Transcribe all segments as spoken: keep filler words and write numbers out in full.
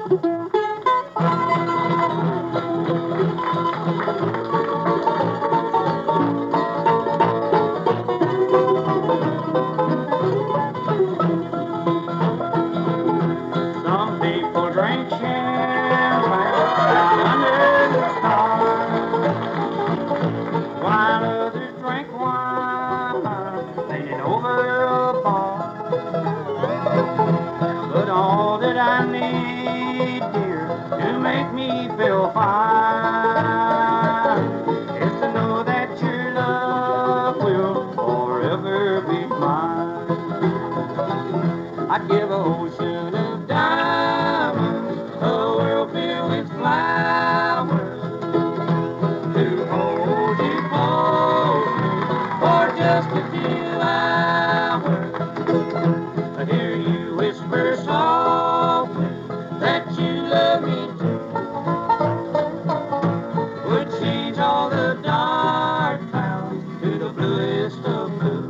Some people drink champagne under the stars, while others drink wine laying over a bar. But all that I need, dear, to make me feel fine is to know that your love will forever be mine. I'd give an ocean of diamonds, a world filled with flowers, to hold you closely for just a few hours. I hear you whisper softly that you love me too. Would change all the dark clouds to the bluest of blue.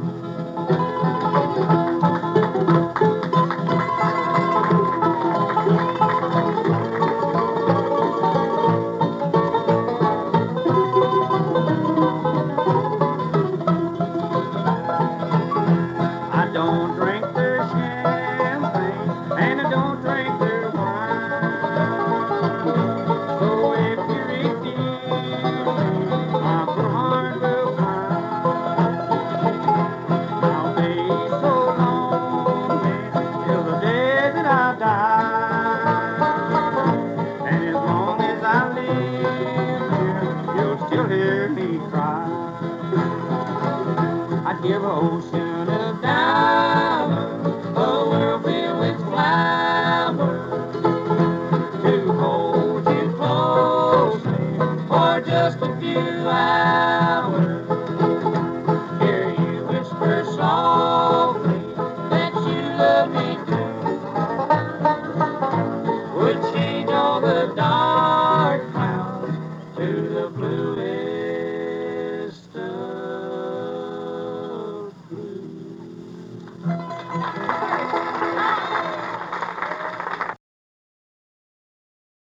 I don't drink their champagne, and I don't drink their wine. So if you're eighteen, my poor heart will cry. I'll be so lonely till the day that I die. And as long as I live here, you'll still hear me cry. I'd give an ocean of diamonds, a world filled with flowers, to hold you closely for just a few hours. Hear you whisper softly that you love me too. Would change all the